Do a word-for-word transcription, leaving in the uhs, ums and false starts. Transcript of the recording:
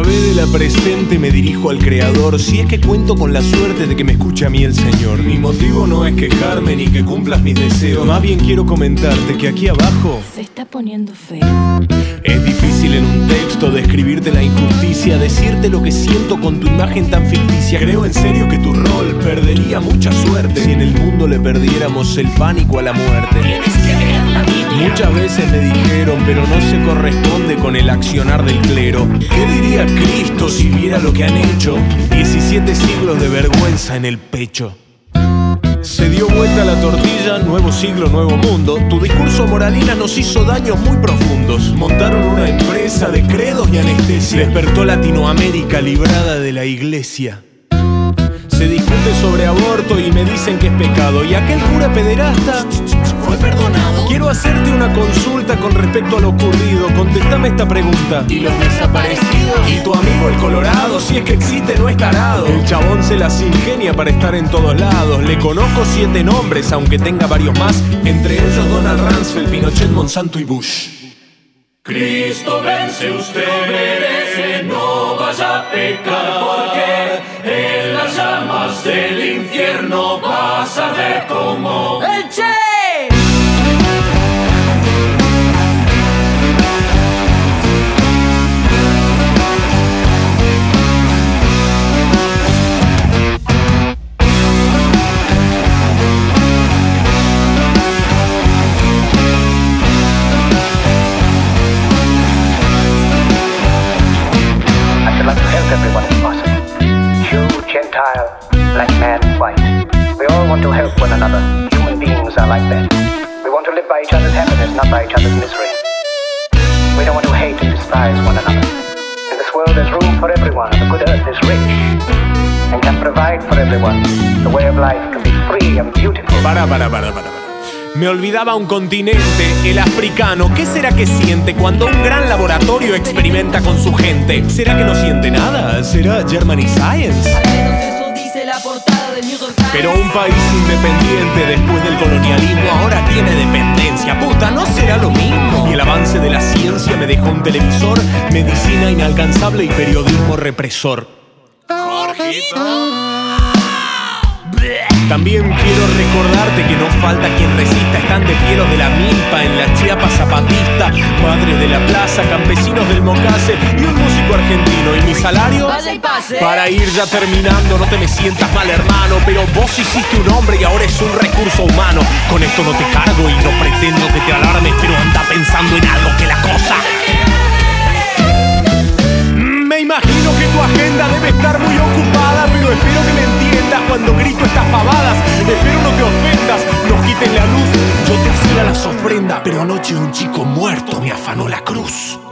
través de la presente me dirijo al Creador, si es que cuento con la suerte de que me escuche a mí el Señor. Mi motivo no es quejarme ni que cumplas mis deseos, más bien quiero comentarte que aquí abajo se está poniendo feo. Es difícil en un texto describirte la injusticia, decirte lo que siento con tu imagen tan ficticia. Creo en serio que tu rol perdería mucha suerte si en el mundo le perdiéramos el pánico a la muerte. Tienes que leer la Biblia. Muchas veces me dijeron, pero no se corresponde con el accionar del clero. ¿Qué diría Cristo si viera lo que han hecho? diecisiete siglos de vergüenza en el pecho. Se dio vuelta la tortilla, nuevo siglo, nuevo mundo. Tu discurso moralina nos hizo daños muy profundos. Montaron una empresa de credos y anestesia. Despertó Latinoamérica librada de la iglesia. Se discute sobre aborto y me dicen que es pecado. Y aquel cura pederasta fue perdonado. Quiero hacerte una consulta con respecto a lo ocurrido. Contestame esta pregunta. ¿Y los desaparecidos? ¿Y tu amigo el Colorado? Si es que existe, no es tarado. El chabón se las ingenia para estar en todos lados. Le conozco siete nombres, aunque tenga varios más. Entre ellos Donald Rumsfeld, Pinochet, Monsanto y Bush. Cristo vence, usted merece, no vaya a pecar, porque en las llamas del infierno vas a ver cómo ¡El Che! Everyone is possible. Jew, Gentile, black man, white. We all want to help one another. Human beings are like that. We want to live by each other's happiness, not by each other's misery. We don't want to hate and despise one another. In this world there's room for everyone. The good earth is rich and can provide for everyone. The way of life can be free and beautiful. Para, para, para, para, para. Me olvidaba un continente, el africano. ¿Qué será que siente cuando un gran laboratorio experimenta con su gente? ¿Será que no siente nada? ¿Será Germany Science? Al menos eso dice la portada del New York Times. Pero un país independiente después del colonialismo ahora tiene dependencia. Puta, ¿no será lo mismo? Y el avance de la ciencia me dejó un televisor, medicina inalcanzable y periodismo represor. Jorgito. También quiero recordarte que no falta quien resista. Están de pie los de la milpa en la Chiapa zapatista, madres de la plaza, campesinos del Mocase y un músico argentino. ¿Y mi salario? Vaya y pase. Para ir ya terminando, no te me sientas mal, hermano, pero vos hiciste un hombre y ahora es un recurso humano. Con esto no te cargo y no pretendo que te alarmes, pero anda pensando en algo que la cosa. Me imagino que tu agenda debe estar muy ocupada, pero espero que me entiendas cuando grito estas pavadas. Espero no te ofendas, nos quiten la luz, yo te hacía las ofrendas, pero anoche un chico muerto me afanó la cruz.